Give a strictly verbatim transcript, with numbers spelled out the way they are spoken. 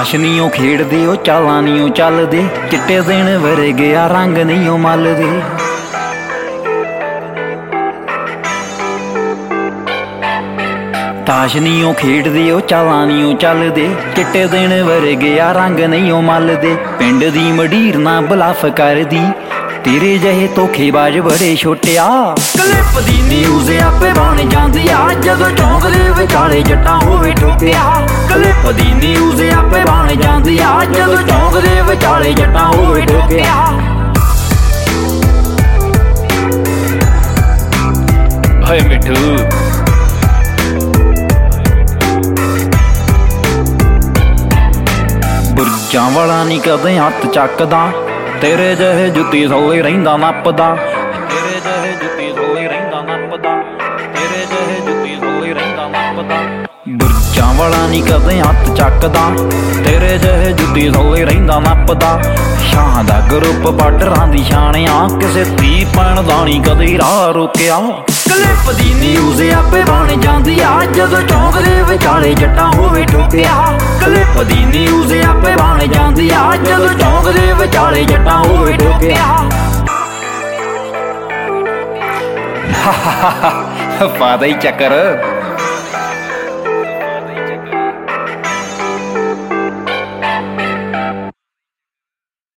ਤਾਸ਼ ਨੀ ਉਹ ਖੇਡਦੇ, ਉਹ ਚਾਲਾਂ ਨੀ ਉਹ ਚੱਲਦੇ, ਚਿੱਟੇ ਦਿਨ ਵਰਗਿਆ ਰੰਗ ਨਹੀਂ ਉਹ ਮੱਲਦੇ। ਤਾਸ਼ ਨੀ ਉਹ ਖੇਡਦੇ, ਉਹ ਚਾਲਾਂ ਨੀ ਉਹ ਚੱਲਦੇ, ਚਿੱਟੇ ਦਿਨ ਵਰਗਿਆ ਰੰਗ ਨਹੀਂ ਉਹ ਮੱਲਦੇ। ਪਿੰਡ ਦੀ ਮਡੀਰ ਨਾ ਬਲਫ ਕਰਦੀ, ਤੇਰੇ ਜਿਹੇ ਧੋਖੇਬਾਜ਼ ਬੜੇ ਛੋਟਿਆ। ਕਲਿੱਪ ਦੀ ਨਿਊਜ਼ ਆਪੇ ਬਣ ਜਾਂਦੀ ਆ, ਜਦੋਂ ਚੌਂਕ ਦੇ ਵਿਚਾਲੇ ਜੱਟਾਂ ਹੋਵੇ ਠੋਕਿਆ। ਕਲਿੱਪ ਦੀ ਨਿਊਜ਼ ਆਪੇ ਬਣ ਜਾਂਦੀ ਆ, ਜਦੋਂ ਚੌਂਕ ਦੇ ਵਿਚਾਲੇ ਜੱਟਾਂ ਹੋਵੇ ਠੋਕਿਆ। ਹਾਏ ਮਿੱਠੂ ਬੁਰਜਾਂ ਵਾਲਾ ਨੀ ਕਦੇ ਹੱਥ ਚੱਕਦਾ, ਤੇਰੇ ਜਿਹੇ ਜੁੱਤੀ ਸੋਲੇ ਰਹਿੰਦਾ ਨੱਪਦਾ। ਤੇਰੇ ਜਿਹੇ ਜੁੱਤੀ ਸੋਲੇ ਰਹਿੰਦਾ ਨੱਪਦਾ, ਤੇਰੇ ਜਿਹੇ ਜੁੱਤੀ ਸੋਲੇ ਰਹਿੰਦਾ ਨੱਪਦਾ। ਬੁਰਜਾਂ ਵਾਲਾ ਨੀ ਕਦੇ ਹੱਥ ਚੱਕਦਾ, ਤੇਰੇ ਜਿਹੇ ਜੁੱਤੀ ਸੋਲੇ ਰਹਿੰਦਾ ਨੱਪਦਾ। ਸ਼ਾਹ ਦਾ ਗਰੁੱਪ ਬਾਰਡਰਾਂ ਦੀ ਛਾਣਿਆ, ਕਿਸੇ ਧੀ ਭੈਣ ਦਾ ਨੀ ਕਦੇ ਰਾਹ ਰੋਕਿਆ। ਕਲਿੱਪ ਦੀ ਨਿਊਜ਼ ਆਪੇ ਬਣ ਜਾਂਦੀ ਆ, ਜਦੋਂ ਚੌਂਕ ਦੇ ਵਿਚਾਲੇ ਜੱਟਾਂ ਹੋਵੇ ਠੋਕਿਆ। ਕਲਿੱਪ ਦੀ ਨਿਊਜ਼ ਆਪੇ ਬਣ ਜਾਂਦੀ ਆ, ਜਦੋਂ ਚੌਂਕ ਦੇ ਵਿਚਾਲੇ ਜੱਟਾਂ ਹੋਵੇ ਠੋਕਿਆ। ਪਾ ਦੇ ਚੱਕਰ।